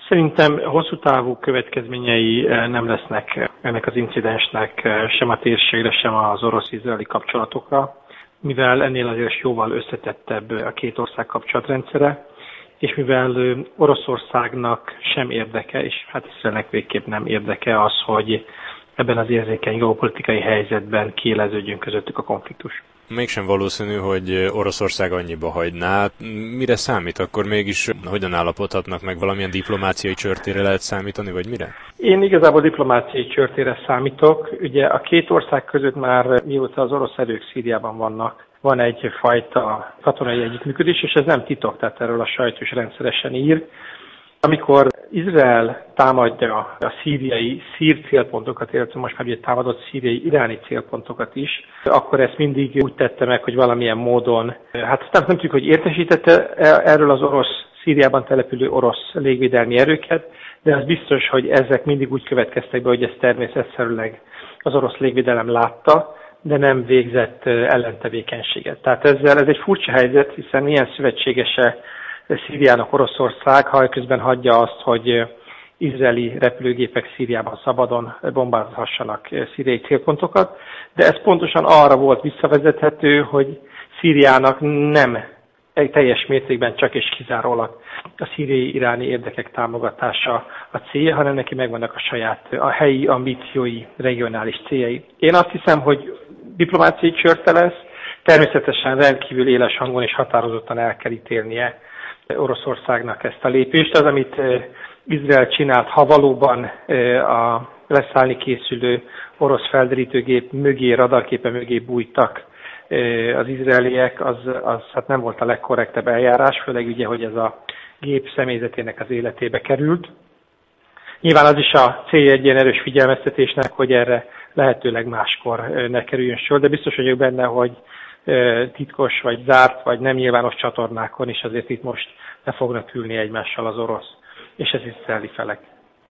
Szerintem hosszú távú következményei nem lesznek ennek az incidensnek sem a térségre, sem az orosz-izraeli kapcsolatokra, mivel ennél azért jóval összetettebb a két ország kapcsolatrendszere, és mivel Oroszországnak sem érdeke, és hát Izraelnek végképp nem érdeke az, hogy ebben az érzékeny geopolitikai helyzetben kiéleződjön közöttük a konfliktus. Mégsem valószínű, hogy Oroszország annyiba hagyná. Mire számít akkor mégis? Hogyan állapodhatnak meg? Valamilyen diplomáciai csörtére lehet számítani, vagy mire? Én igazából diplomáciai csörtére számítok. Ugye a két ország között már mióta az orosz erők Szíriában vannak, van egyfajta katonai együttműködés, és ez nem titok, tehát erről a sajtó is rendszeresen ír. Amikor Izrael támadja a szír célpontokat, illetve most már ugye támadott szíriai iráni célpontokat is, akkor ezt mindig úgy tette meg, hogy valamilyen módon, hát nem tudjuk, hogy értesítette erről az Szíriában települő orosz légvédelmi erőket, de az biztos, hogy ezek mindig úgy következtek be, hogy ezt természetszerűleg az orosz légvédelem látta, de nem végzett ellentevékenységet. Tehát ez egy furcsa helyzet, hiszen ilyen szövetségese Szíriának Oroszország, ha közben hagyja azt, hogy izraeli repülőgépek Szíriában szabadon bombázhassanak szíriai célpontokat, de ez pontosan arra volt visszavezethető, hogy Szíriának nem teljes mértékben csak és kizárólag a szíriai iráni érdekek támogatása a célja, hanem neki megvannak a helyi ambíciói, regionális céljai. Én azt hiszem, hogy diplomáciai csörte lesz, természetesen rendkívül éles hangon és határozottan el kell ítélnie Oroszországnak ezt a lépést. Az, amit Izrael csinált, ha valóban a leszállni készülő orosz felderítőgép mögé, radarképe mögé bújtak az izraeliek, az hát nem volt a legkorrektebb eljárás, főleg ugye, hogy ez a gép személyzetének az életébe került. Nyilván az is a célja egy ilyen erős figyelmeztetésnek, hogy erre lehetőleg máskor ne kerüljön sor, de biztos vagyok benne, hogy titkos, vagy zárt, vagy nem nyilvános csatornákon is azért itt most le fognak ülni egymással az orosz és az izraeli felek.